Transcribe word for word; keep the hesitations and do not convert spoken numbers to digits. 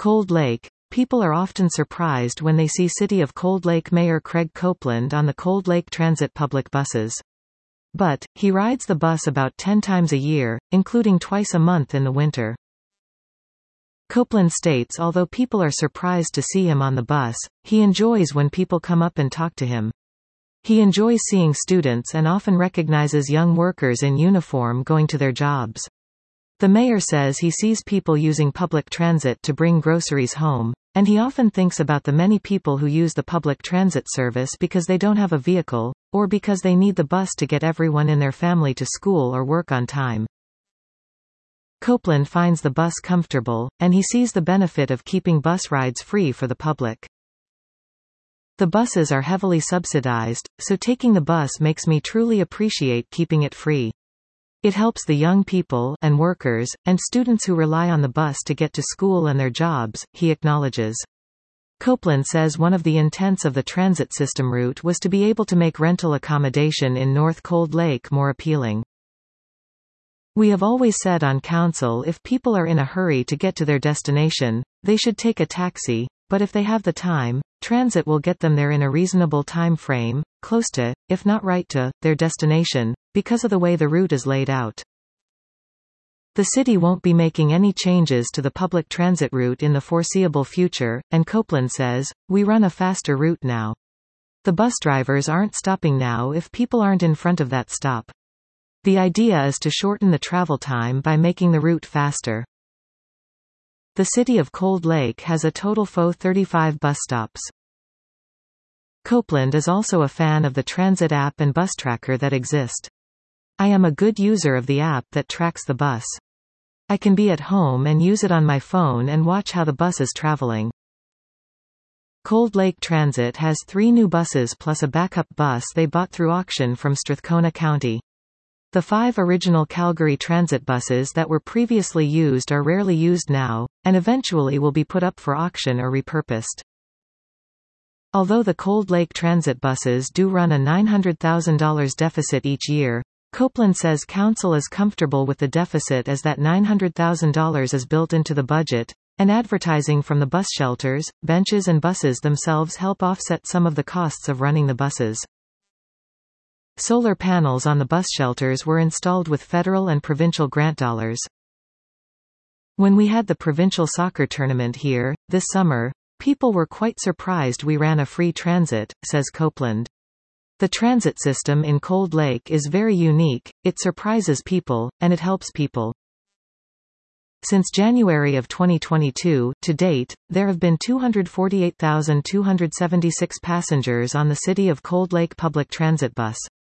Cold Lake. People are often surprised when they see City of Cold Lake Mayor Craig Copeland on the Cold Lake Transit public buses. But, he rides the bus about ten times a year, including twice a month in the winter. Copeland states although people are surprised to see him on the bus, he enjoys when people come up and talk to him. He enjoys seeing students and often recognizes young workers in uniform going to their jobs. The mayor says he sees people using public transit to bring groceries home, and he often thinks about the many people who use the public transit service because they don't have a vehicle, or because they need the bus to get everyone in their family to school or work on time. Copeland finds the bus comfortable, and he sees the benefit of keeping bus rides free for the public. The buses are heavily subsidized, so taking the bus makes me truly appreciate keeping it free. It helps the young people and workers, and students who rely on the bus to get to school and their jobs, he acknowledges. Copeland says one of the intents of the transit system route was to be able to make rental accommodation in North Cold Lake more appealing. We have always said on council if people are in a hurry to get to their destination, they should take a taxi, but if they have the time, transit will get them there in a reasonable time frame, close to, if not right to, their destination, because of the way the route is laid out. The city won't be making any changes to the public transit route in the foreseeable future, and Copeland says, we run a faster route now. The bus drivers aren't stopping now if people aren't in front of that stop. The idea is to shorten the travel time by making the route faster. The City of Cold Lake has a total of thirty-five bus stops. Copeland is also a fan of the transit app and bus tracker that exist. I am a good user of the app that tracks the bus. I can be at home and use it on my phone and watch how the bus is traveling. Cold Lake Transit has three new buses plus a backup bus they bought through auction from Strathcona County. The five original Calgary Transit buses that were previously used are rarely used now, and eventually will be put up for auction or repurposed. Although the Cold Lake Transit buses do run a nine hundred thousand dollars deficit each year, Copeland says council is comfortable with the deficit as that nine hundred thousand dollars is built into the budget, and advertising from the bus shelters, benches and buses themselves help offset some of the costs of running the buses. Solar panels on the bus shelters were installed with federal and provincial grant dollars. When we had the provincial soccer tournament here, this summer, people were quite surprised we ran a free transit, says Copeland. The transit system in Cold Lake is very unique, it surprises people, and it helps people. Since January of twenty twenty-two, to date, there have been two hundred forty-eight thousand two hundred seventy-six passengers on the City of Cold Lake public transit bus.